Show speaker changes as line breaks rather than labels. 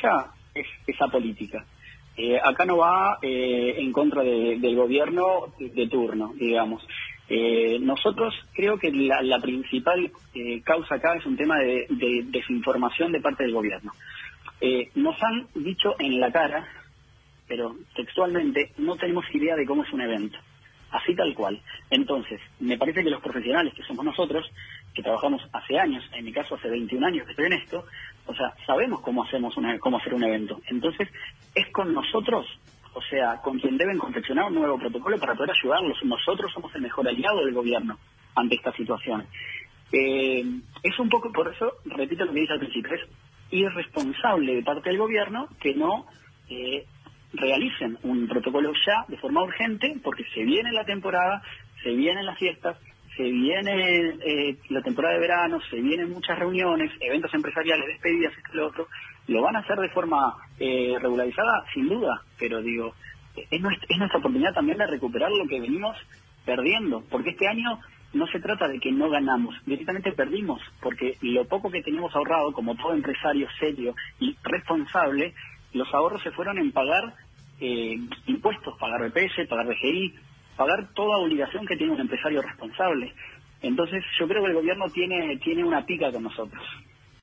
empresa es esa política. Acá no va en contra del gobierno de turno, digamos. Nosotros creo que la principal causa acá es un tema de desinformación de parte del gobierno. Nos han dicho en la cara, pero textualmente, no tenemos idea de cómo es un evento. Así tal cual. Entonces, me parece que los profesionales que somos nosotros, que trabajamos hace años, en mi caso hace 21 años que estoy en esto, o sea, sabemos cómo hacer un evento. Entonces, es con nosotros, o sea, con quien deben confeccionar un nuevo protocolo para poder ayudarlos. Nosotros somos el mejor aliado del gobierno ante esta situación. Es un poco, por eso, repito lo que dije al principio, es irresponsable de parte del gobierno que no realicen un protocolo ya de forma urgente, porque se viene la temporada, se vienen las fiestas, se viene la temporada de verano, se vienen muchas reuniones, eventos empresariales, despedidas, esto y lo otro. Lo van a hacer de forma regularizada, sin duda, pero digo, es nuestra oportunidad también de recuperar lo que venimos perdiendo, porque este año no se trata de que no ganamos, directamente perdimos, porque lo poco que teníamos ahorrado, como todo empresario serio y responsable, los ahorros se fueron en pagar impuestos, pagar BPS, pagar DGI, pagar toda obligación que tiene un empresario responsable. Entonces yo creo que el gobierno tiene una pica con nosotros.